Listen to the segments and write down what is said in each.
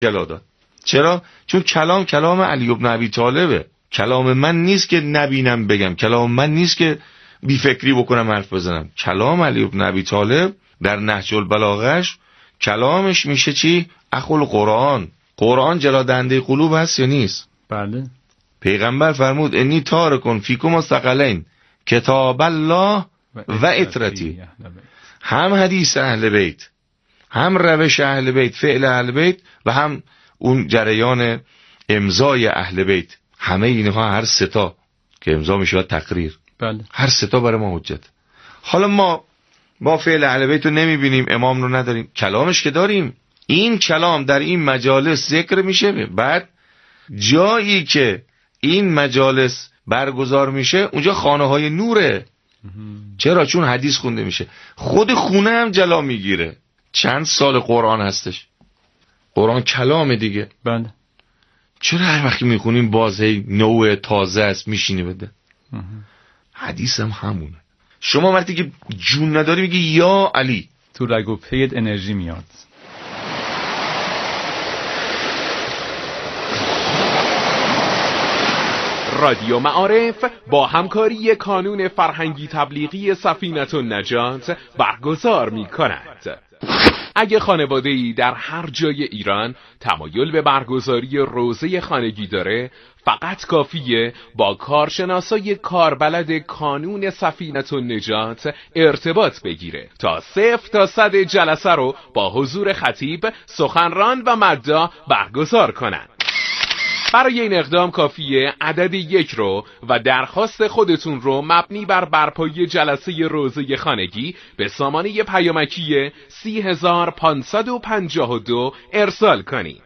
جلا داد. چرا؟ چون کلام علی بن ابی طالبه. کلام من نیست که نبینم بگم، کلام من نیست که بی فکری بکنم حرف بزنم. کلام علی بن ابی طالب در نهج البلاغه‌اش کلامش میشه چی؟ اخل قرآن. قرآن جلا دهنده قلوب هست یا نیست؟ بله. پیغمبر فرمود انی تارکن فیکم الثقلین کتاب الله و اطرتی. هم حدیث اهل بیت، هم روش اهل بیت، فعل اهل بیت و هم اون جریان امضای اهل بیت، همه اینها هر ستا که امضا میشه تقریر، بله. هر ستا برای ما حجت. حالا ما فعل اهل بیت رو نمیبینیم، امام رو نداریم، کلامش که داریم. این کلام در این مجالس ذکر میشه. بعد جایی که این مجالس برگزار میشه اونجا خانه های نوره. چرا؟ چون حدیث خونده میشه. خود خونه هم جلا میگیره. چند سال قرآن هستش، قرآن کلام دیگه. بله. چرا هر وقتی میخونیم باز هی نوع تازه است میشینی بده؟ حدیث هم همونه. شما وقتی که جون نداری میگی یا علی، تو رگ و پیت انرژی میاد. رادیو معارف با همکاری کانون فرهنگی تبلیغی سفینه النجات برگزار می کند. اگه خانواده‌ای در هر جای ایران تمایل به برگزاری روزه خانگی داره، فقط کافیه با کارشناسای کاربلد کانون سفینه النجات ارتباط بگیره تا 0 تا 100 جلسه رو با حضور خطیب، سخنران و مدعا برگزار کنند. برای این اقدام کافیه عدد 1 رو و درخواست خودتون رو مبنی بر برپایی جلسه روزه خانگی به سامانه پیامکی 30552 ارسال کنید.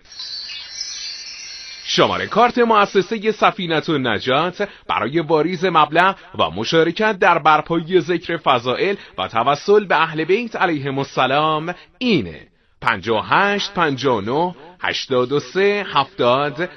شماره کارت مؤسسه سفینه النجات برای واریز مبلغ و مشارکت در برپایی ذکر فضائل و توسل به اهل بیت علیهم السلام اینه: 58 59 83 70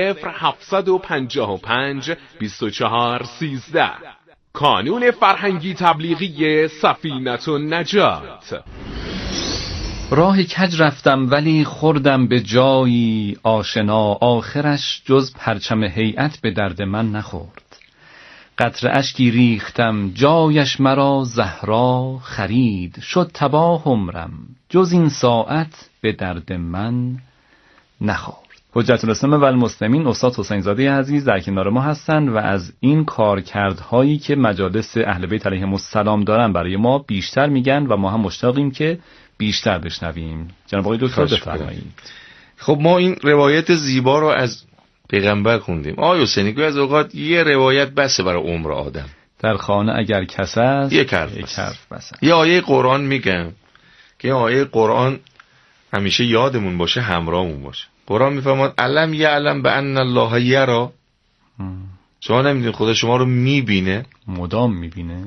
0755 24 13. کانون فرهنگی تبلیغی سفینه النجات. راه کج رفتم ولی خوردم به جایی آشنا، آخرش جز پرچم هیئت به درد من نخورد. قطره اشکی ریختم جایش مرا زهرا خرید، شد تباه عمرم جز این ساعت به درد من نخورد. حجت الاسلام و المسلمین استاد حسین زاده عزیز در کنار ما هستند و از این کارکردهایی که مجالس اهل بیت علیهم السلام دارن برای ما بیشتر میگن و ما هم مشتاقیم که بیشتر بشنویم. جناب آقای دکتر بفرمایید. خب ما این روایت زیبا رو از پیغمبر خوندیم. آقای حسینی گویا از اوقات یه روایت بسه برای عمر آدم. در خانه اگر کس است یک حرف بسه. یه آیه قرآن میگم که آیه قرآن همیشه یادمون باشه، همراهمون باشه. قرآن میفرماد علم یعلم بان الله یرا. شما نمیدونید خدا شما رو میبینه؟ مدام میبینه.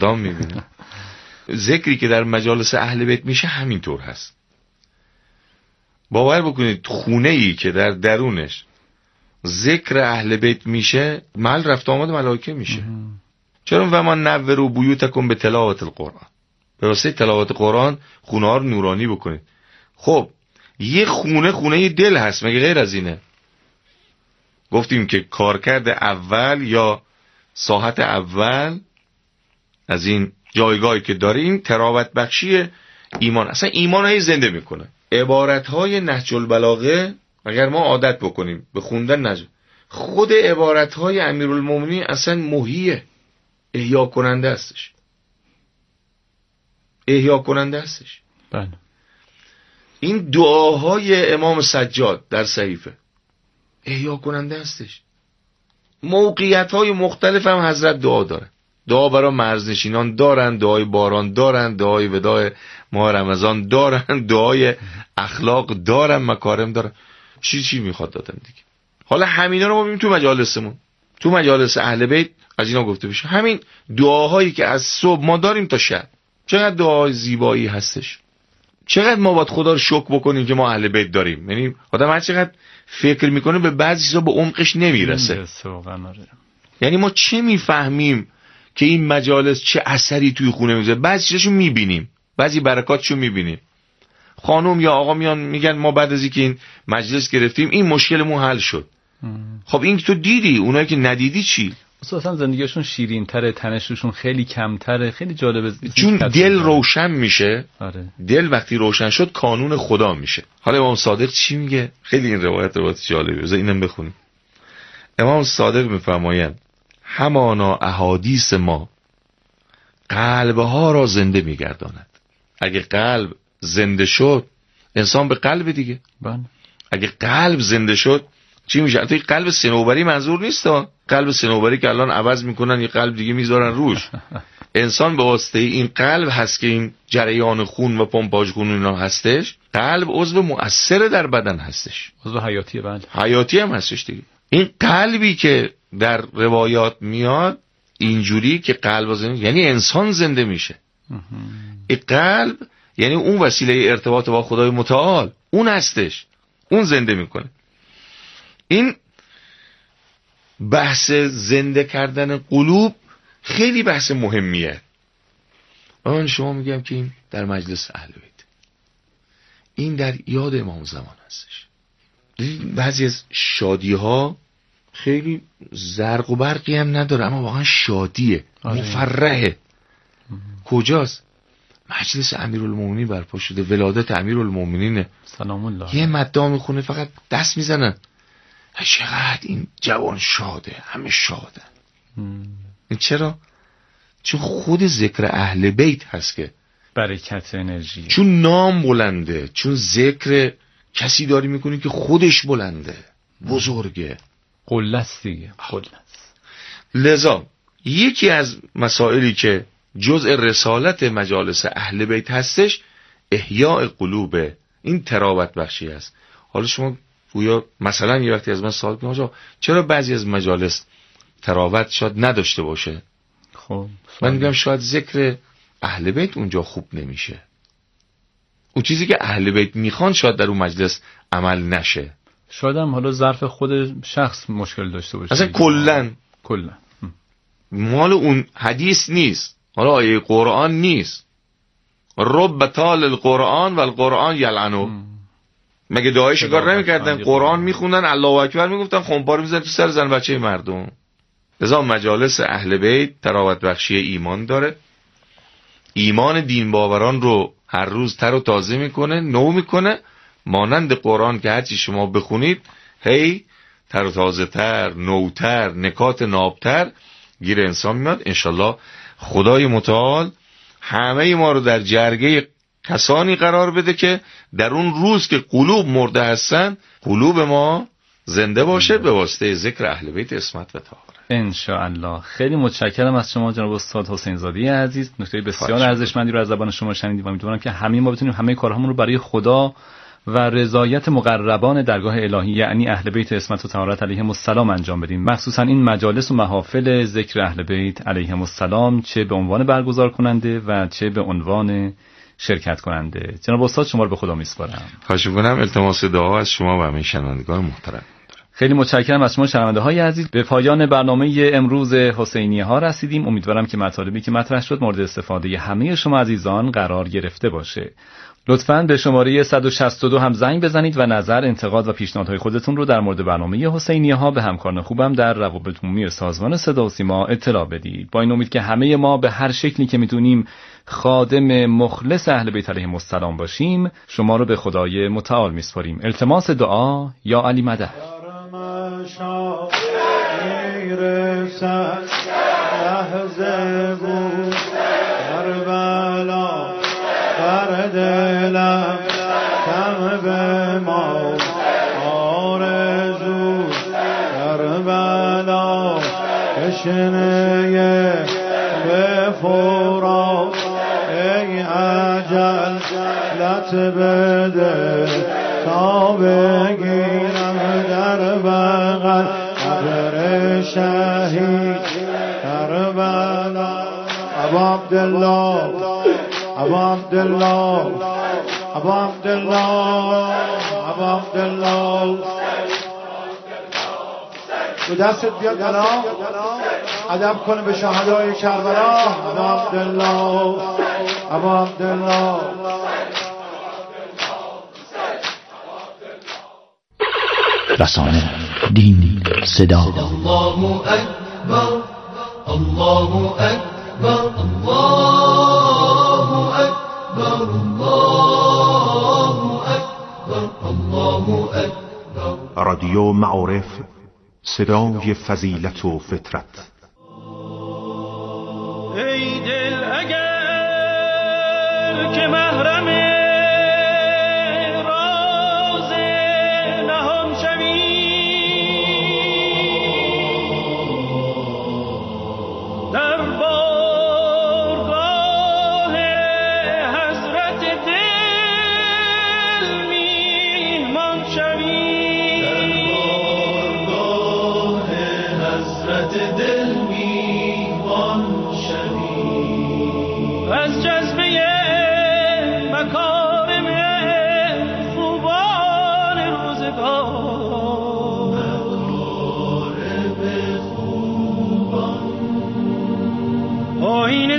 ذکری که در مجالس اهل بیت میشه همینطور هست. باور بکنید خونه ای که در درونش ذکر اهل بیت میشه، محل رفت آمد ملائکه میشه. چرا؟ و ما نوروا بیوتکم به تلاوت القرآن. به واسطه تلاوت قرآن خونه ها رو نورانی بکنید. خب یه خونه دل هست، مگه غیر از اینه؟ گفتیم که کارکرد اول یا ساحت اول از این جایگاهی که داره این تراوت بخشی ایمان. اصلا ایمان های زنده میکنه. عبارت های نهج البلاغه اگر ما عادت بکنیم به خوندن نهج، خود عبارت های امیرالمومنین اصلا محییه، احیا کننده هستش. بله. این دعاهای امام سجاد در صحیفه احیا کننده هستش. موقعیت های مختلف هم حضرت دعا داره. دعا برای مرزنشینان دارن، دعای باران دارن، دعای وداع ماه رمضان دارن، دعای اخلاق دارن، مکارم دارن. چی میخواد دادن دیگه؟ حالا همینا رو ما ببینیم تو مجالسمون، تو مجالس اهل بیت از اینا گفته بشه. همین دعاهایی که از صبح ما داریم تا شب، چقدر دعای زیبایی هستش. چقدر ما باید خدا رو شکر بکنیم که ما اهل بیت داریم. یعنی آدم هر چقدر فکر میکنه به بعضی چیزا به عمقش نمیرسه. یعنی ما چه میفهمیم که این مجالس چه اثری توی خونه میذاره؟ بعضی چیزاشو میبینیم، بعضی برکاتشو میبینیم. خانم یا آقا میان میگن ما بعد از اینکه این مجلس گرفتیم این مشکلمون حل شد. خب این تو دیدی، اونایی که ندیدی چی؟ اصلا زندگیشون شیرین تره، تنششون خیلی کمتره، خیلی جالبه. چون دل روشن میشه. آره. دل وقتی روشن شد کانون خدا میشه. حالا امام صادق چی میگه؟ خیلی این روایت جالبه، بذار اینم بخونیم. امام صادق میفرمایند همانا احادیث ما قلبها را زنده میگرداند. اگه قلب زنده شد، انسان به قلب دیگه. بله. اگه قلب زنده شد چی میشه؟ البته قلب صنوبری منظور نیست. قلب صنوبری که الان عوض میکنن یه قلب دیگه میذارن روش. انسان به واسطه این قلب هست که این جریان خون و پمپاژ خون اینا هستش. قلب عضو مؤثر در بدن هستش، عضو حیاتیه. بله، حیاتی هم هستش دیگه. این قلبی که در روایات میاد اینجوری که قلب زنده، یعنی انسان زنده میشه. این قلب یعنی اون وسیله ارتباط با خدای متعال، اون هستش، اون زنده میکنه. این بحث زنده کردن قلوب خیلی بحث مهمیه. من شما میگم که این در مجلس اهل بیت، این در یاد امام زمان هستش. بعضی از شادی ها خیلی زرق و برقی هم نداره، اما واقعا شادیه. مفرحه. کجاست؟ مجلس امیرالمومنین برپا شده، ولادت امیرالمومنین سلام الله. یه مدام میخونه فقط دست میزنن. چقدر این جوان شاده، همه شاده. چرا؟ چون خود ذکر اهل بیت هست که برکت انرژی، چون نام بلنده، چون ذکر کسی داری میکنی که خودش بلنده، بزرگه، قلست دیگه، قلست. لذا یکی از مسائلی که جزء رسالت مجالس اهل بیت هستش احیاء قلوب، این تراوت بخشی است. حالا شما گویا مثلا یه وقتی از من سوال کنید چرا بعضی از مجالس تراوت شاید نداشته باشه؟ خب من میگم شاید ذکر اهل بیت اونجا خوب نمیشه، اون چیزی که اهل بیت میخوان شاید در اون مجلس عمل نشه. شاید هم حالا ظرف خود شخص مشکل داشته باشه، اصلا کلن مال اون حدیث نیست، حالا آیه قرآن نیست. رب طال القرآن و القرآن یلعنو. مگه دعای شکار نمیکردن؟ قرآن میخوندن، الله اکبر میگفتن، خمپاره میزنن تو سر زن بچه مردم. لذا مجالس اهل بیت تراوت بخشی ایمان داره. ایمان دین باوران رو هر روز تر و تازه میکنه، نو میکنه. مانند قرآن که هرچی شما بخونید هی تر و تازه تر، نوتر، نکات نابتر گیر انسان میاد. انشالله خدای متعال همه ما رو در جرگه کسانی قرار بده که در اون روز که قلوب مرده هستن قلوب ما زنده باشه به واسطه ذکر اهل بیت عصمت و طهارت ان شاء الله. خیلی متشکرم از شما جناب استاد حسین زادی عزیز. نکته بسیار ارزشمندی رو از زبان شما شنیدیم و امیدوارم که همه ما بتونیم همه کارهامون رو برای خدا و رضایت مقربان درگاه الهی یعنی اهل بیت عصمت و طهارت علیهم السلام انجام بدیم. مخصوصا این مجالس و محافل ذکر اهل بیت علیهم السلام، چه به عنوان برگزار کننده و چه به عنوان شرکت کننده. جناب استاد شما رو به خدا میسپارم. خواهش می‌کنم. التماس دعا از شما و همه شنوندگان محترم. خیلی متشکرم از شما شنونده های عزیز. به پایان برنامه امروز حسینیه ها رسیدیم. امیدوارم که مطالبی که مطرح شد مورد استفاده همه شما عزیزان قرار گرفته باشه. لطفاً به شماره 162 هم زنگ بزنید و نظر، انتقاد و پیشنهادهای خودتون رو در مورد برنامه حسینیه ها به همکاران خوبم در روابط عمومی سازمان صدا و سیما اطلاع بدید. با این امید که همه ما به هر شکلی که میتونیم خادم مخلص اهل بیت علیهم السلام باشیم. شما رو به خدای متعال میسپاریم. التماس دعا یا علی مدد. دلم کم به ما آرزو کربلا کشنه به فورا ای عجل لط بده تا بگیرم در بغل قبر شهید کربلا. ابا عبدالله ابا عبدالله ابا عبدالله ابا عبدالله تو دستت بیاد بالا ادب کنه به شهدای کربلا. ابا عبدالله ابا عبدالله رسانه، دین، صدا. الله اکبر، الله اکبر، الله اکبر، الله اکبر، الله اکبر. رادیو معارف، صدای فضیلت و فطرت. ای دل اگر که محرم راز نهان شوی، در بارگاه حضرت دل میهمان شوی، در بارگاه حضرت دل میهمان شوی، از جذبه مکارم خوبان روزگار، مکارم خوبان آیین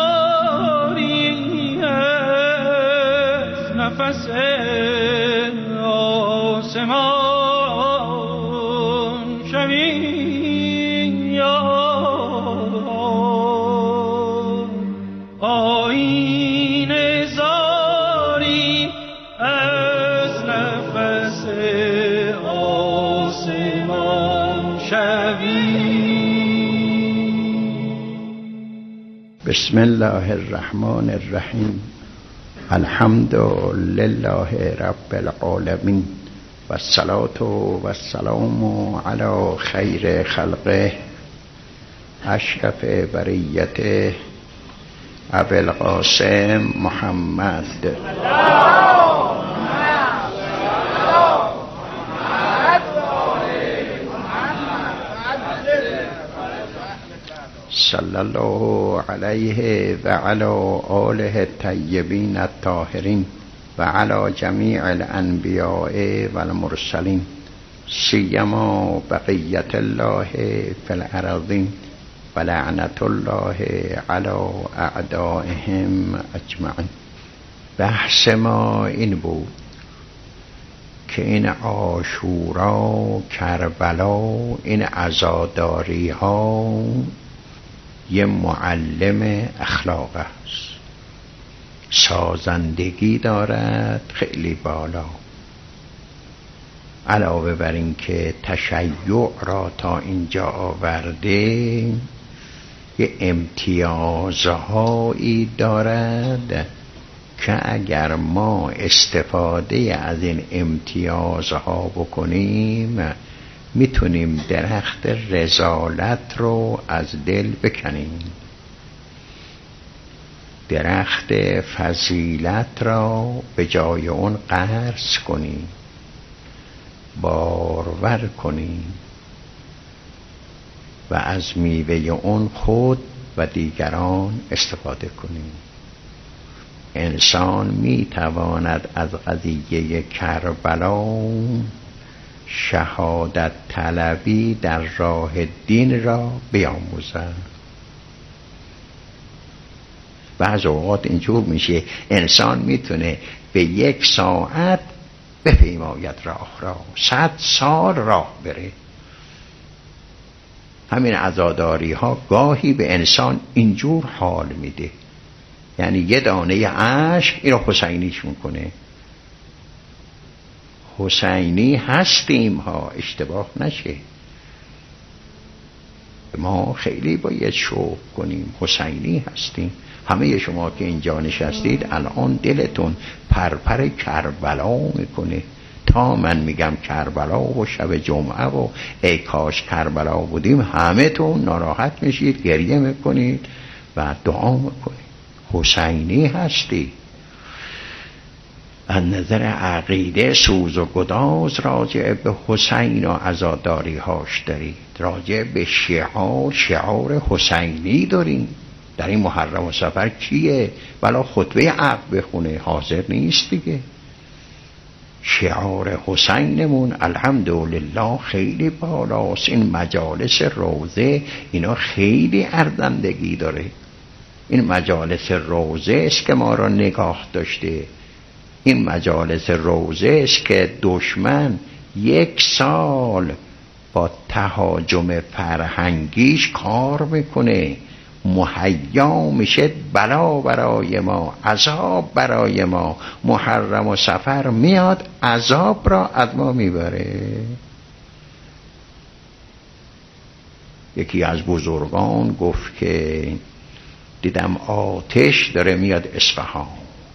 زاری از نفس آسمان شوی، یا آیین زاری از نفس آسمان شوی. بسم الله الرحمن الرحیم. الحمد لله رب العالمین و الصلاة و السلام علی خیر خلقه اشرف بریته ابی القاسم محمد. صلی الله علیه و علی آله الطیبین الطاهرین و علی جمیع الانبیاء و المرسلین، سیما بقیت الله فی الارضین و لعنت الله علی اعدائهم اجمعین. بحث ما این بود که این عاشورا، کربلا، این عزاداری ها یه معلم اخلاق است، سازندگی دارد خیلی بالا. علاوه بر این که تشیع را تا اینجا آورده، یه امتیازهایی دارد که اگر ما استفاده از این امتیازها بکنیم میتونیم درخت رذالت رو از دل بکنیم، درخت فضیلت را به جای اون غرس کنیم، بارور کنیم و از میوه اون خود و دیگران استفاده کنیم. انسان میتواند از قضیه کربلا شهادت طلبی در راه دین را بیاموزد. بعض اوقات اینجور میشه انسان میتونه به 1 ساعت بپیماید راه را، 100 سال راه بره. همین عزاداری ها گاهی به انسان اینجور حال میده، یعنی یه دانه اشک اینو حسینیش میکنه. حسینی هستیم ها، اشتباه نشه. ما خیلی باید شوق کنیم، حسینی هستیم. همه شما که اینجا نشستید الان دلتون پرپر کربلا میکنه. تا من میگم کربلا و شب جمعه و ای کاش کربلا بودیم، همه تون ناراحت میشید، گریه میکنید و دعا میکنید. حسینی هستی. از نظر عقیده سوز و گداز راجع به حسین و عزاداری هاش دارید، راجع به شعار حسینی داریم. در این محرم و سفر کیه؟ بلا خطبه عقب بخونه، حاضر نیست دیگه. شعار حسینمون الحمدلله خیلی بالاست. این مجالس روضه اینا خیلی ارزندگی داره. این مجالس روضه است که ما را نگاه داشته. این مجالس روضه است که دشمن 1 سال با تهاجم فرهنگیش کار میکنه، مهیا میشه بلا برای ما، عذاب برای ما. محرم و صفر میاد عذاب را از ما میبره. یکی از بزرگان گفت که دیدم آتش داره میاد اصفهان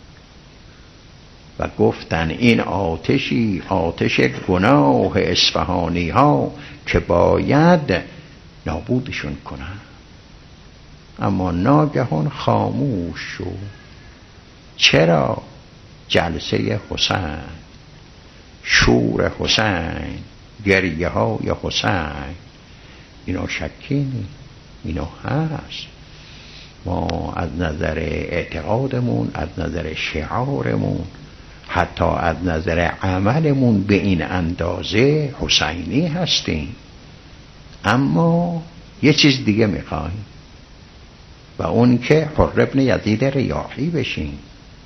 و گفتن این آتشی آتش گناه اصفهانی ها که باید نابودشون کنن. اما ناگهان خاموش شد. چرا؟ جلسه حسین، شور حسین، گریه های حسین، اینا شکی نیست، اینا هست. ما از نظر اعتقادمون، از نظر شعارمون، حتی از نظر عملمون به این اندازه حسینی هستیم. اما یه چیز دیگه میخوایم و اون که حر ابن یزید ریاحی بشیم،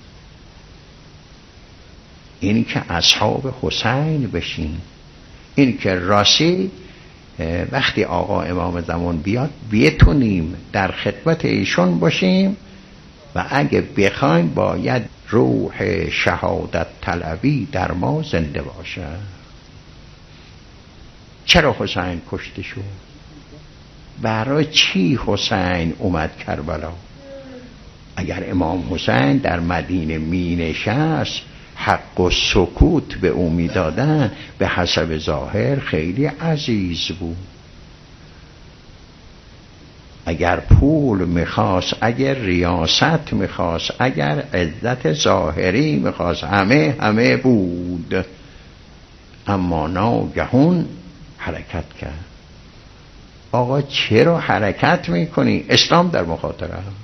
این که اصحاب حسین بشیم، این که راستی وقتی آقا امام زمان بیاد بتونیم در خدمت ایشون باشیم و اگه بخوایم باید روح شهادت طلبی در ما زنده باشه. چرا حسین کشته شد؟ برای چی حسین اومد کربلا؟ اگر امام حسین در مدینه می نشست حق و سکوت به او می دادن، به حسب ظاهر خیلی عزیز بود. اگر پول میخواست، اگر ریاست میخواست، اگر عزت ظاهری میخواست، همه بود. اما ناگهان حرکت کرد. آقا چرا حرکت میکنی؟ اسلام در مخاطره است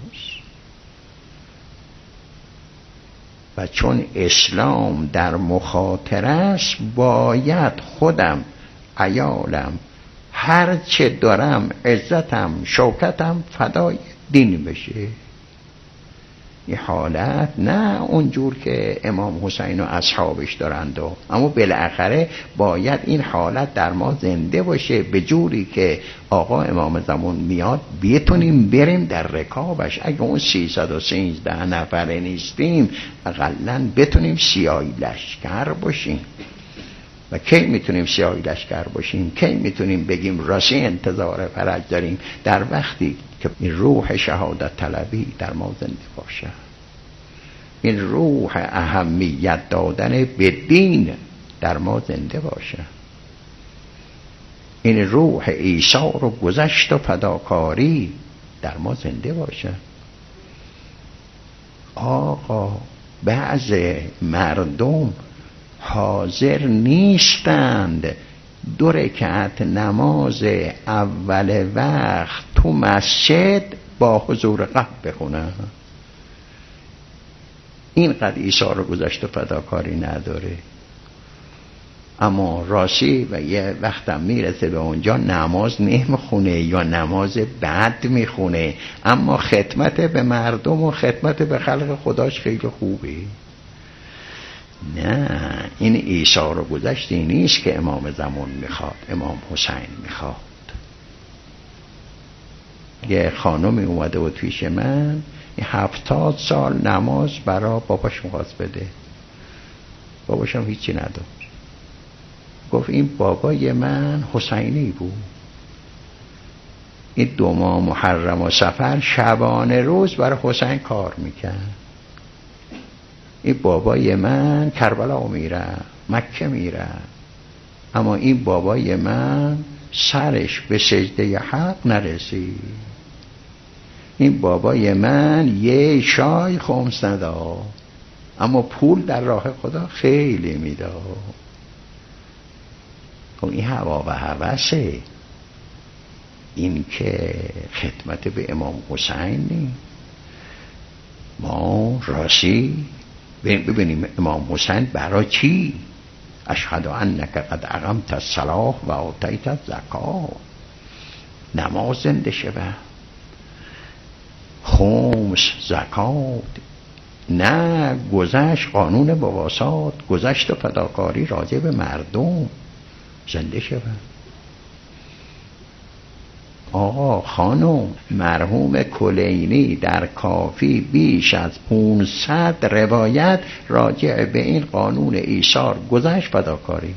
و چون اسلام در مخاطره است باید خودم، عیالم، هر چه دارم، عزتم، شوکتم فدای دین بشه. این حالت نه اونجور که امام حسین و اصحابش دارند، اما بالاخره باید این حالت در ما زنده باشه، به جوری که آقا امام زمان میاد بتونیم بریم در رکابش. اگه اون 313 نفره نیستیم اقلن بتونیم سیاهی لشکر باشیم. و کی میتونیم سیاهی لشکر باشیم؟ کی میتونیم بگیم راستی انتظار فرج داریم؟ در وقتی که این روح شهادت طلبی در ما زنده باشه، این روح اهمیت دادن به دین در ما زنده باشه، این روح ایثار و گذشت و فداکاری در ما زنده باشه. آقا بعض مردم حاضر نیستند 2 رکعت نماز اول وقت تو مسجد با حضور قلب بخونن. اینقدر ایثار و گذشت و فداکاری نداره. اما راستی و یه وقتم میرسه به اونجا نماز نمیخونه یا نماز بد میخونه، اما خدمت به مردم و خدمت به خلق خداش خیلی خوبه. نه، این ایثار و گذشتی نیست که امام زمان میخواد، امام حسین میخواد. یه خانمی اومده بود پیش من، 70 سال نماز برا باباش میخواست بده، باباشم هیچی نداد. گفت این بابای من حسینی بود، این 2 ماه محرم و صفر شبانه روز برای حسین کار میکرد. این بابای من کربلا میره، مکه میره، اما این بابای من سرش به سجده حق نرسید. این بابای من یه شای خمس نداد، اما پول در راه خدا خیلی میداد. خب این هوا و هوسه، این که خدمت به امام حسین نیست. ما راستی ببینیم امام حسین برای چی؟ اشهد انک قد اقمت الصلاة و آتیت الزکات، نماز زنده شود، خمس، زکات، نه گذشت قانون مواسات، گذشت و فداکاری راجع به مردم. زنده شود. آقا خانم، مرحوم کلینی در کافی بیش از 500 روایت راجع به این قانون ایثار گذشت فداکاری.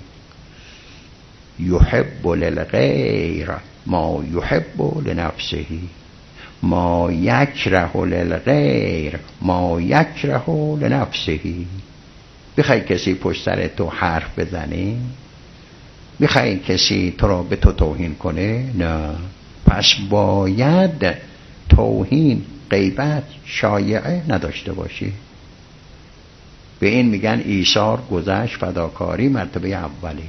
یحب للغیر ما یحب لنفسه، ما یکره للغیر ما یکره لنفسه. بخوای کسی پشت سر تو حرف بزنه؟ بخوای کسی تو را به تو توهین کنه؟ نه. پس باید توهین، غیبت، شایعه نداشته باشی. به این میگن ایثار، گذشت، فداکاری مرتبه اولی.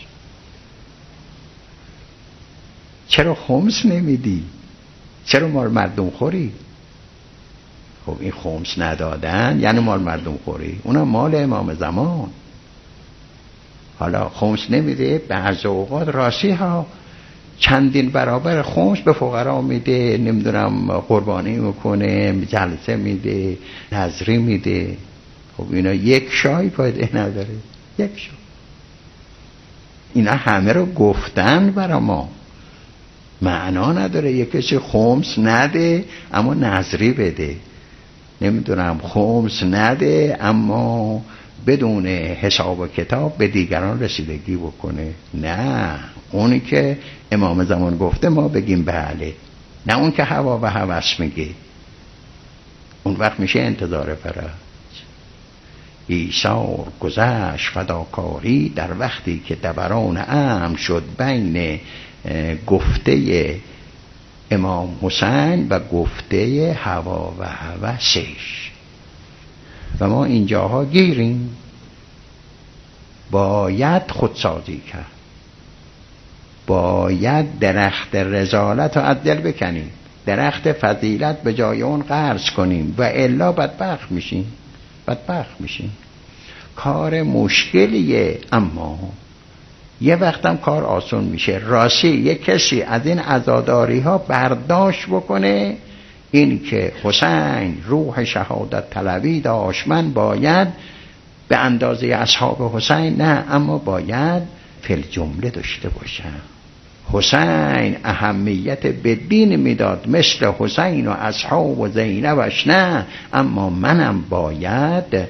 چرا خمس نمیدی؟ چرا مال مردم خوری؟ خب این خمس ندادن یعنی مال مردم خوری، اونم مال امام زمان. حالا خمس نمیده، بعض اوقات راستی ها چندین برابر خمس به فقرا میده، نمیدونم قربانی میکنه، جلسه میده، نظری میده. خب اینا یک شای فایده نداره، یک شای. اینا همه رو گفتن برا ما، معنا نداره یک کسی خمس نده اما نظری بده، نمیدونم خمس نده اما بدون حساب و کتاب به دیگران رسیدگی بکنه. نه، اونی که امام زمان گفته ما بگیم بله، نه اون که هوا و هوس میگه. اون وقت میشه انتظار فرج. ایثار، گذشت، فداکاری در وقتی که دوران امر شد بین گفته امام حسین و گفته هوا و هوسش و ما اینجاها گیریم. باید خودسازی کرد، باید درخت رذالت رو از دل بکنیم، درخت فضیلت به جای اون غرس کنیم و الا بدبخت میشیم، بدبخت میشیم. کار مشکلیه اما یه وقتم کار آسون میشه. راستی یک کسی از این عزاداری ها برداشت بکنه این که حسین روح شهادت طلبی داشت، من باید به اندازه اصحاب حسین نه، اما باید فی الجمله داشته باشم. حسین اهمیت به دین میداد مثل حسین و اصحاب و زینبش نه، اما منم باید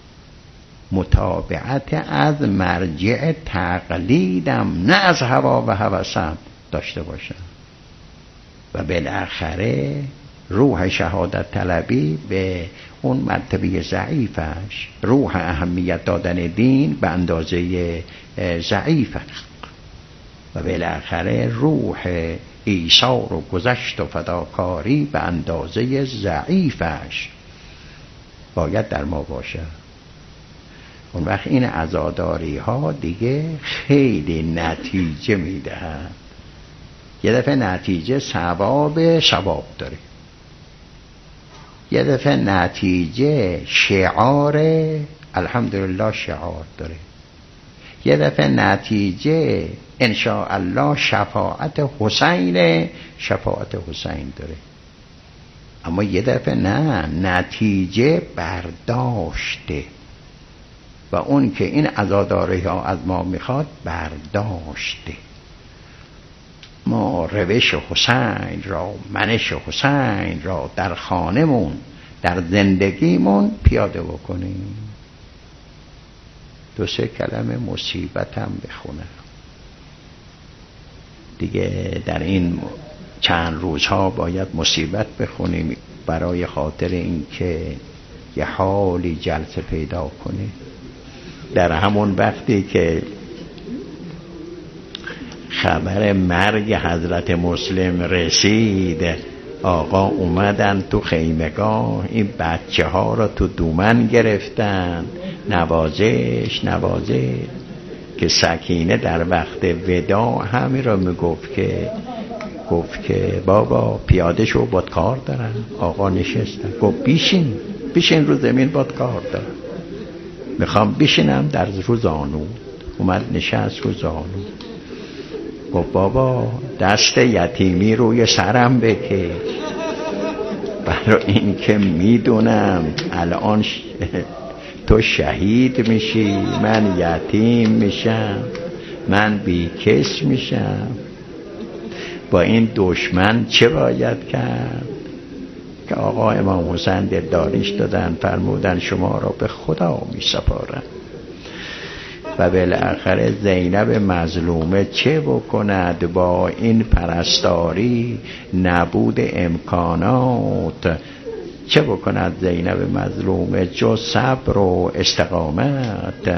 متابعت از مرجع تقلیدم نه از هوا و هوسم داشته باشم. و بالاخره روح شهادت طلبی به اون مرتبه ضعیفش، روح اهمیت دادن دین به اندازه ضعیفش، و بالاخره روح ایثار و گذشت و فداکاری به اندازه ضعیفش باید در ما باشه. اون وقت این عزاداری ها دیگه خیلی نتیجه میدهند. یه دفعه نتیجه ثواب داره، یه دفعه نتیجه شعار الحمدلله شعار داره، یه دفعه نتیجه انشاءالله شفاعت حسین داره. اما یه دفعه نه، نتیجه برداشته. و اون که این عزاداری ها از ما میخواد برداشته. ما روش حسین را، منش حسین را در خانمون، در زندگیمون پیاده بکنیم. 2-3 کلمه مصیبت هم بخونم دیگه. در این چند روزها باید مصیبت بخونیم برای خاطر اینکه یه حالی جلسه پیدا کنه. در همون وقتی که خبر مرگ حضرت مسلم رسید، آقا اومدن تو خیمگاه، این بچه ها را تو دومن گرفتن، نوازش که سکینه در وقت وداع همین را میگفت که بابا پیاده شو، باد کار دارن. آقا نشستن، گفت بیشین رو زمین، باد کار دارن. میخوام بشینم در رو زانو. اومد نشست رو زانو. گفت بابا دست یتیمی روی سرم بکش، برای این که میدونم الان تو شهید میشی، من یتیم میشم. من بیکس میشم. با این دشمن چه باید کرد؟ که آقا امام حسین دلداریش دادن، فرمودن شما را به خدا می سپارم. و بالاخره زینب مظلومه چه بکند با این پرستاری، نبود امکانات؟ چه بکند زینب مظلومه جز صبر و استقامت؟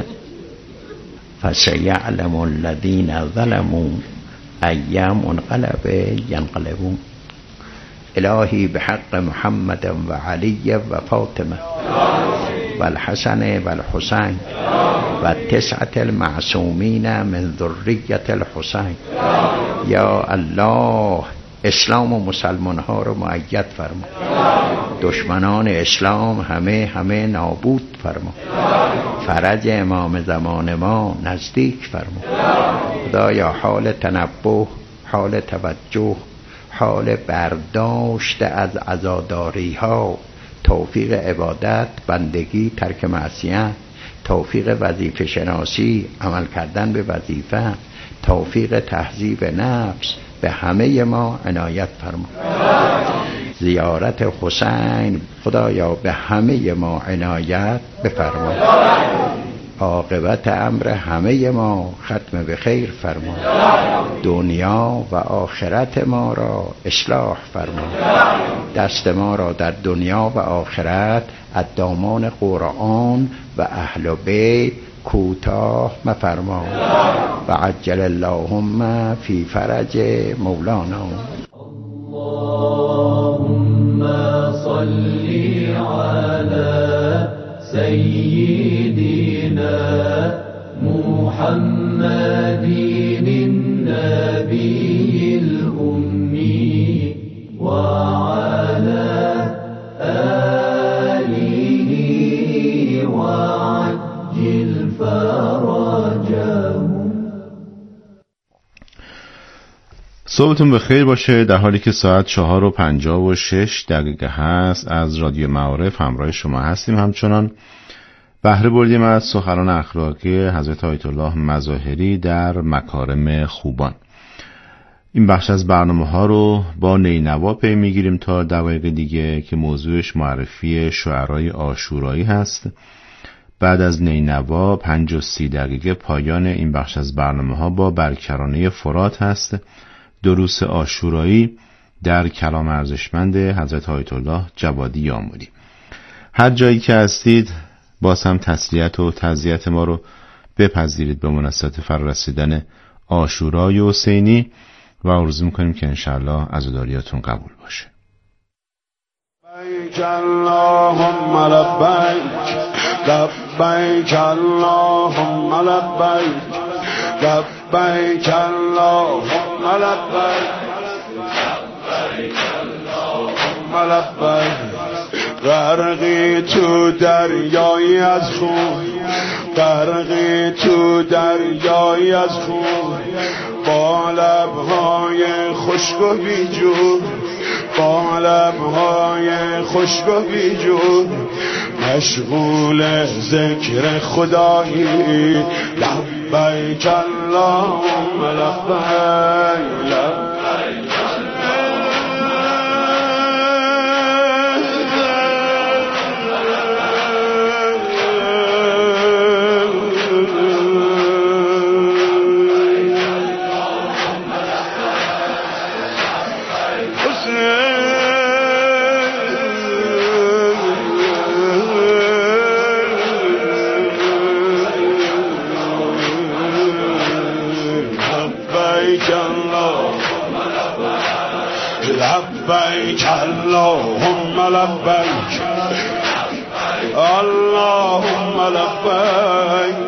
فسیعلم الذین ظلموا ای منقلب ینقلبون. الهی بحق محمد و علی و فاطمه و الحسن و الحسین و تسعة المعصومین من ذریت الحسین. یا الله اسلام و مسلمان ها رو مؤید فرما، دشمنان اسلام همه نابود فرما، فرج امام زمان ما نزدیک فرما. خدایا حال تنبه، حال توجه، حال برداشت از عزاداری ها، توفیق عبادت، بندگی، ترک معصیت، توفیق وظیفه شناسی، عمل کردن به وظیفه، توفیق تهذیب نفس به همه ما عنایت فرما. زیارت حسین خدایا به همه ما عنایت بفرما. عاقبت امر همه ما ختم به خیر فرما. دنیا و آخرت ما را اصلاح فرما. دست ما را در دنیا و آخرت از دامان قرآن و اهل بیت کوتاه مفرما. و عجل اللهم فی فرج مولانا. اللهم صل علی سیدنا محمد النبی الأمی و علی آله و عجل فرجه. صبحتون بخیر باشه. در حالی که ساعت 4:56 هست از رادیو معارف همراه شما هستیم. همچنان بهره بردیم از سخنان اخلاقی حضرت آیت الله مظاهری در مکارم خوبان. این بخش از برنامه ها رو با نینوا پی میگیریم تا دقایق دیگه که موضوعش معرفی شعرای عاشورایی هست. بعد از نینوا 5:30 پایان این بخش از برنامه ها با برکرانه فرات هست، دروس عاشورایی در کلام ارزشمند حضرت آیت الله جوادی آملی. هر جایی که هستید باز هم تسلیت و تعزیت ما رو بپذیرید به مناسبت فرارسیدن عاشورای حسینی و آرزو می‌کنیم که انشالله عزاداریاتون قبول باشه. لبیک اللهم لبیک، لبیک اللهم لبیک، لبیک اللهم لبیک، لبیک اللهم لبیک. غرقی تو دریایی از خون، غرقی تو دریایی از خون، با لبهای خشک و بیجون، با لبهای خشک و بیجون، مشغول ذکر خدایی. لبیک اللهم لبیک، لبیک لبیک اللهم لبیک، اللهم لبیک،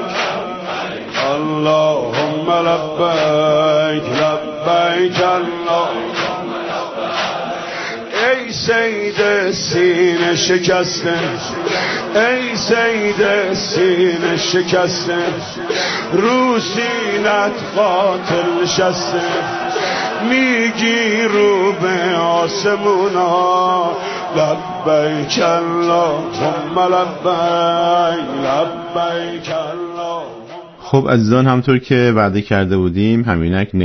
اللهم لبیک، لبیک اللهم لبیک. ای سید سینه شکسته، ای سید سینه شکسته، رو سینت قاتل نشسته، میگی رو به آسمونا. لبیک اللهم لبیک، لبیک اللهم. خب عزیزان، همطور که وعده کرده بودیم همینک